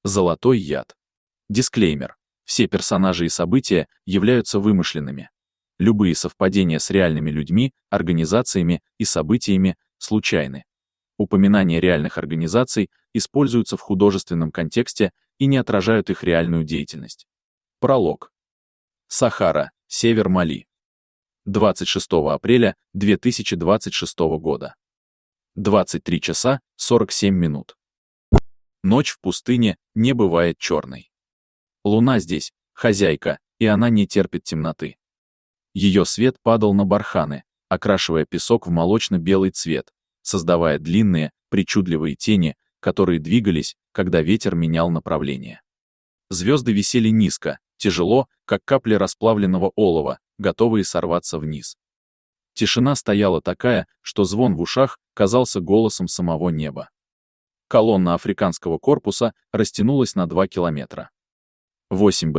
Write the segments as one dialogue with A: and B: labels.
A: Золотой яд. Дисклеймер. Все персонажи и события являются вымышленными. Любые совпадения с реальными людьми, организациями и событиями случайны. Упоминания реальных организаций используются в художественном контексте и не отражают их реальную деятельность. Пролог. Сахара, север Мали. 26 апреля 2026 года. 23 часа 47 минут. Ночь в пустыне не бывает черной. Луна здесь — хозяйка, и она не терпит темноты. Ее свет падал на барханы, окрашивая песок в молочно-белый цвет, создавая длинные, причудливые тени, которые двигались, когда ветер менял направление. Звезды висели низко, тяжело, как капли расплавленного олова, готовые сорваться вниз. Тишина стояла такая, что звон в ушах казался голосом самого неба. Колонна африканского корпуса растянулась на 2 километра. 8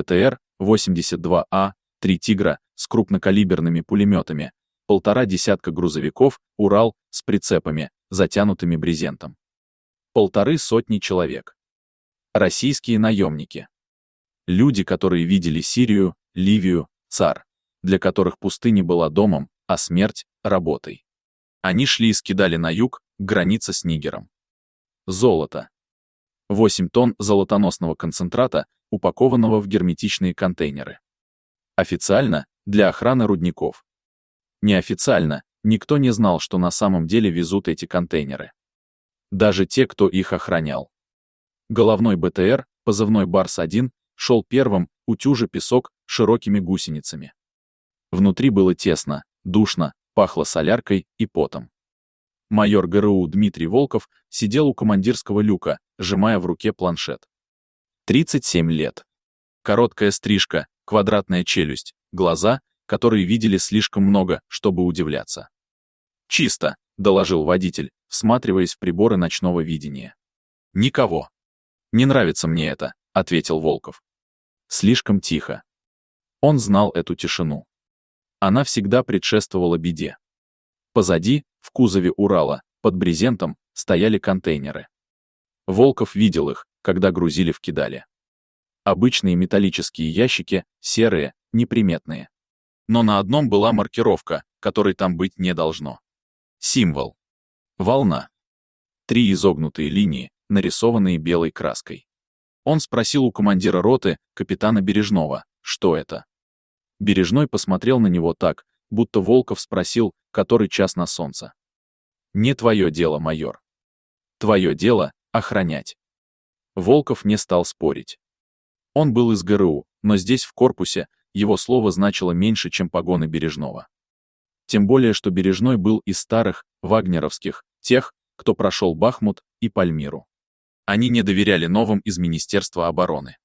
A: БТР-82А, 3 «Тигра» с крупнокалиберными пулеметами, 1,5 десятка грузовиков «Урал» с прицепами, затянутыми брезентом. 1,5 сотни человек. Российские наемники. Люди, которые видели Сирию, Ливию, ЦАР, для которых пустыня была домом, а смерть — работой. Они шли и скидали на юг, к границе с Нигером. Золото. 8 тонн золотоносного концентрата, упакованного в герметичные контейнеры. Официально — для охраны рудников. Неофициально — никто не знал, что на самом деле везут эти контейнеры. Даже те, кто их охранял. Головной БТР, позывной «Барс-1», шел первым, утюжа песок широкими гусеницами. Внутри было тесно, душно, пахло соляркой и потом. Майор ГРУ Дмитрий Волков сидел у командирского люка, сжимая в руке планшет. 37 лет. Короткая стрижка, квадратная челюсть, глаза, которые видели слишком много, чтобы удивляться. «Чисто», — доложил водитель, всматриваясь в приборы ночного видения. «Никого». «Не нравится мне это», — ответил Волков. Слишком тихо. Он знал эту тишину. Она всегда предшествовала беде. Позади, в кузове Урала, под брезентом, стояли контейнеры. Волков видел их, когда грузили в кидале. Обычные металлические ящики, серые, неприметные. Но на одном была маркировка, которой там быть не должно. Символ. Волна. 3 изогнутые линии, нарисованные белой краской. Он спросил у командира роты, капитана Бережного, что это. Бережной посмотрел на него так, будто Волков спросил, который час на солнце. «Не твое дело, майор. Твое дело — охранять». Волков не стал спорить. Он был из ГРУ, но здесь, в корпусе, его слово значило меньше, чем погоны Бережного. Тем более, что Бережной был из старых, вагнеровских, тех, кто прошел Бахмут и Пальмиру. Они не доверяли новым из Министерства обороны.